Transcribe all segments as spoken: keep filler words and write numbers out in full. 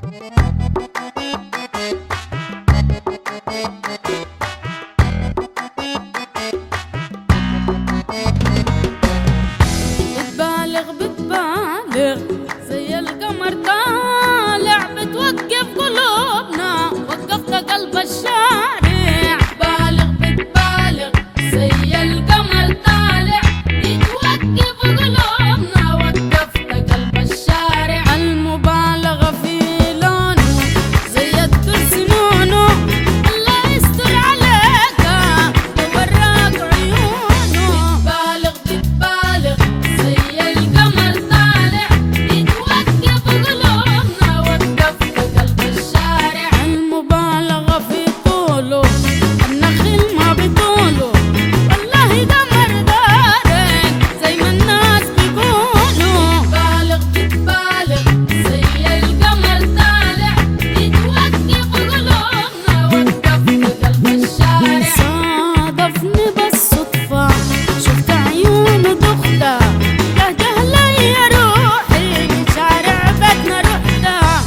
بتبالغ بتبالغ زي القمر طالع، بتوقف قلوبنا وقفت قلب الشارع. بتبالغ بتبالغ زي القمر طالع، بتوقف قلوبنا وقفت قلب الشارع. المبالغة في لونه زي الدرس نونه، الله يستر عليك ووراك عيونه. بتبالغ بتبالغ زي القمر طالع، بتوقف قلوبنا وقفت قلب الشارع. المبالغة في طوله النخيل ما بطوله، والله قمر دارك زي ما الناس بيقولوا. بتبالغ بتبالغ زي القمر طالع، بتوقف قلوبنا وقفت قلب الشارع. صادفني بالصدفة شفت عيونه دختة، لهجة لي روحي من شارع بيتنا رحتها.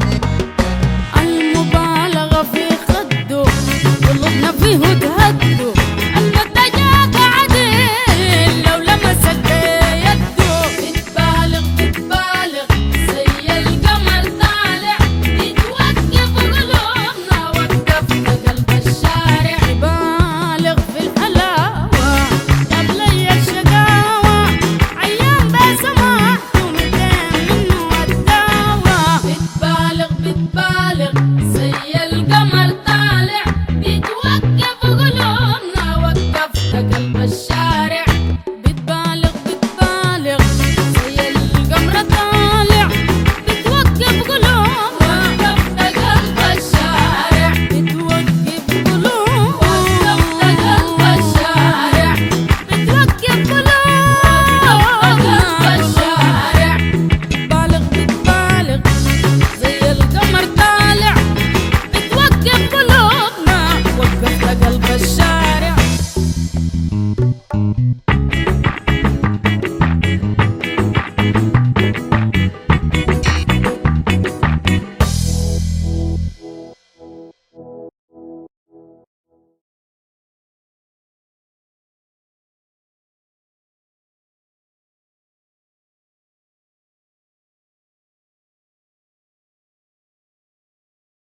المبالغة في خده قلوبنا فيه تهدوا،